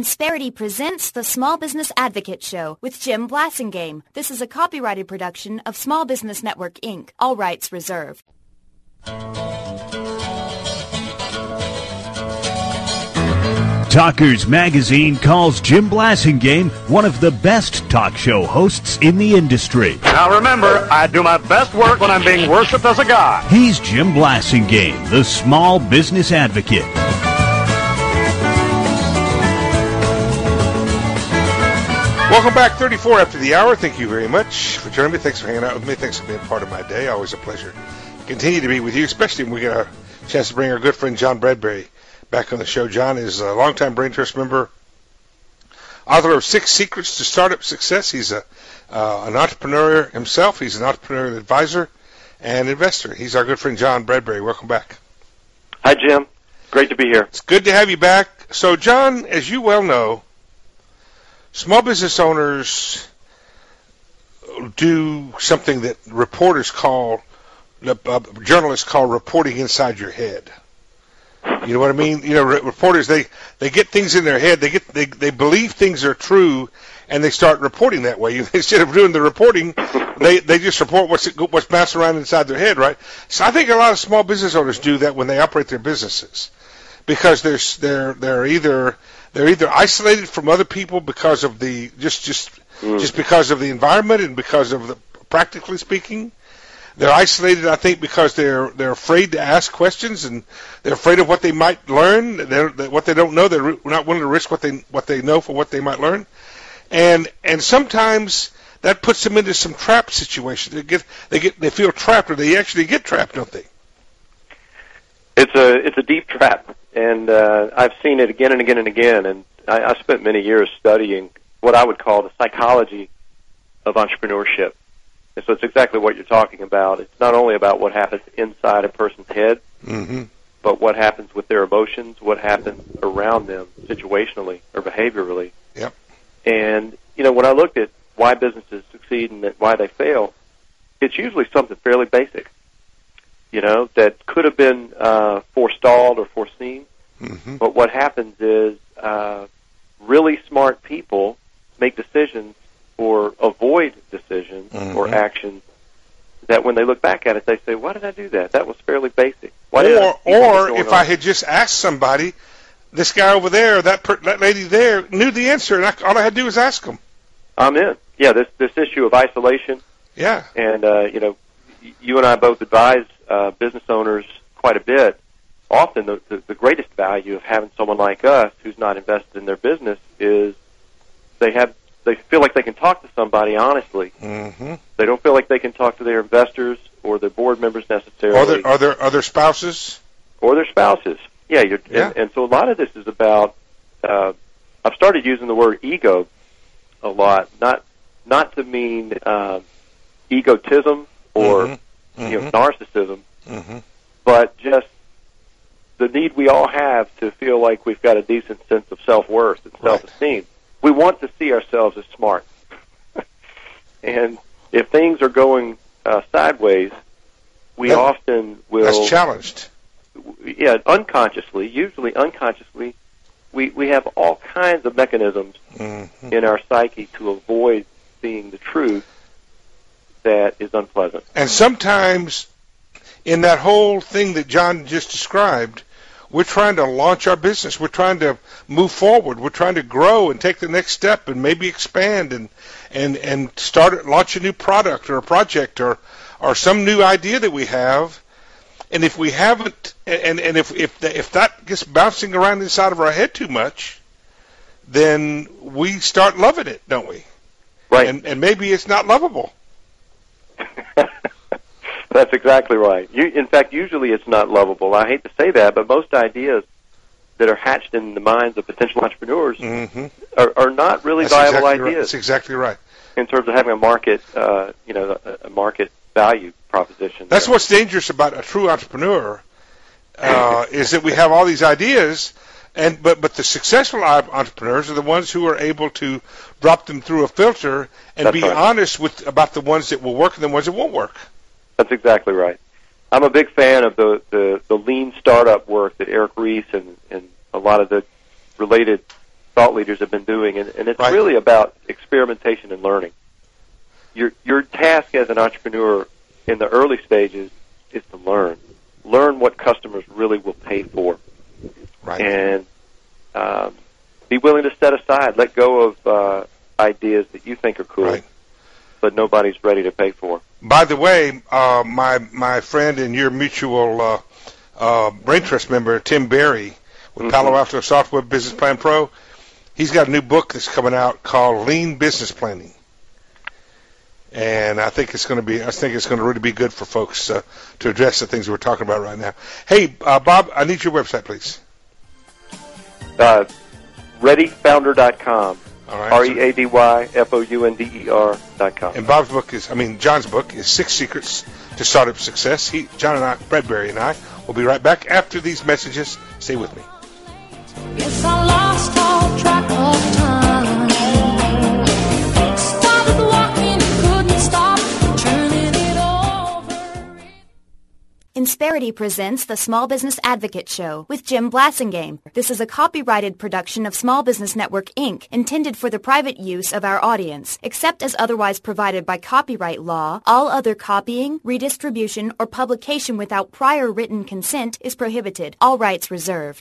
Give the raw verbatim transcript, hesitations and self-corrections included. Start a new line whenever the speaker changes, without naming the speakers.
Insperity presents the Small Business Advocate Show with Jim Blasingame. This is a copyrighted production of Small Business Network, Incorporated. All rights reserved.
Talkers Magazine calls Jim Blasingame one of the best talk show hosts in the industry.
Now remember, I do my best work when I'm being worshipped as a god.
He's Jim Blasingame, the Small Business Advocate.
Welcome back, thirty-four after the hour. Thank you very much for joining me. Thanks for hanging out with me. Thanks for being part of my day. Always a pleasure to continue to be with you, especially when we get a chance to bring our good friend John Bradbury back on the show. John is a longtime Brain Trust member, author of Six Secrets to Startup Success. He's a uh, an entrepreneur himself. He's an entrepreneurial advisor and investor. He's our good friend John Bradbury. Welcome back.
Hi, Jim. Great to be here.
It's good to have you back. So, John, as you well know, small business owners do something that reporters call, uh, journalists call reporting inside your head. You know what I mean? You know, re- reporters, they, they get things in their head, they get they, they believe things are true, and they start reporting that way. Instead of doing the reporting, they, they just report what's what's bouncing around inside their head, right? So I think a lot of small business owners do that when they operate their businesses, because they're they're they're either they're either isolated from other people because of the just just mm. just because of the environment and because of the, practically speaking. They're isolated, I think, because they're they're afraid to ask questions, and they're afraid of what they might learn. They're, they, what they don't know, they're not willing to risk what they what they know for what they might learn, and and sometimes that puts them into some trap situations. They get they get they feel trapped, or they actually get trapped, don't they?
It's a it's a deep trap, and uh, I've seen it again and again and again. And I, I spent many years studying what I would call the psychology of entrepreneurship. And so it's exactly what you're talking about. It's not only about what happens inside a person's head,
mm-hmm.
but what happens with their emotions, what happens around them situationally or behaviorally.
Yep.
And, you know, when I looked at why businesses succeed and why they fail, it's usually something fairly basic, you know, that could have been uh, forestalled or foreseen.
Mm-hmm.
But what happens is uh, really smart people make decisions or avoid decisions
mm-hmm.
or actions that when they look back at it, they say, why did I do that? That was fairly basic. Why did
or
I
or if on? I had just asked somebody, this guy over there, that per, that lady there, knew the answer, and I, all I had to do was ask them.
I'm in. Yeah, this this issue of isolation.
Yeah.
And, uh, you know, you and I both advise uh, business owners quite a bit. Often the, the, the greatest value of having someone like us who's not invested in their business is they have They feel like they can talk to somebody honestly.
Mm-hmm.
They don't feel like they can talk to their investors or their board members necessarily.
Or their, or their other spouses.
Or their spouses. Yeah, you're,
yeah.
And, and so a lot of this is about, uh, I've started using the word ego a lot, not not to mean uh, egotism or
mm-hmm.
you know narcissism,
mm-hmm.
but just the need we all have to feel like we've got a decent sense of self-worth and self-esteem.
Right.
We want to see ourselves as smart. And if things are going uh, sideways, we
that,
often will...
That's challenged.
Yeah, unconsciously, usually unconsciously, we, we have all kinds of mechanisms
mm-hmm.
in our psyche to avoid seeing the truth that is unpleasant.
And sometimes in that whole thing that John just described, we're trying to launch our business. We're trying to move forward. We're trying to grow and take the next step and maybe expand and and and start launch a new product or a project or or some new idea that we have. And if we haven't, and and if if the, if that gets bouncing around inside of our head too much, then we start loving it, don't we?
Right.
And and maybe it's not lovable.
That's exactly right. You, in fact, usually it's not lovable. I hate to say that, but most ideas that are hatched in the minds of potential entrepreneurs
mm-hmm.
are, are not really
That's
viable
exactly
ideas.
Right. That's exactly right.
In terms of having a market, uh, you know, a, a market value proposition.
That's
there.
what's dangerous about a true entrepreneur uh, is that we have all these ideas, and but but the successful entrepreneurs are the ones who are able to drop them through a filter and
That's
be
right.
honest with about the ones that will work and the ones that won't work.
That's exactly right. I'm a big fan of the, the, the lean startup work that Eric Ries and, and a lot of the related thought leaders have been doing, and, and it's
Right.
really about experimentation and learning. Your your task as an entrepreneur in the early stages is to learn. Learn what customers really will pay for.
Right.
And um, be willing to set aside, let go of uh, ideas that you think are cool,
Right.
but nobody's ready to pay for.
By the way, uh, my my friend and your mutual uh, uh, Brain Trust member, Tim Berry, with
Mhm.
Palo Alto Software Business Plan Pro, he's got a new book that's coming out called Lean Business Planning, and I think it's going to be I think it's going to really be good for folks uh, to address the things we're talking about right now. Hey, uh, Bob, I need your website, please.
Uh, ready founder dot com.
All right.
R E A D Y F O U N D E R dot com.
And Bob's book is, I mean, John's book is Six Secrets to Startup Success. He, John and I, Bradbury and I, will be right back after these messages. Stay with me.
Yes, I lost all track of time. Started walking, couldn't stop, turning it over.
Insperity presents the Small Business Advocate Show with Jim Blasingame. This is a copyrighted production of Small Business Network, Incorporated, intended for the private use of our audience. Except as otherwise provided by copyright law, all other copying, redistribution, or publication without prior written consent is prohibited. All rights reserved.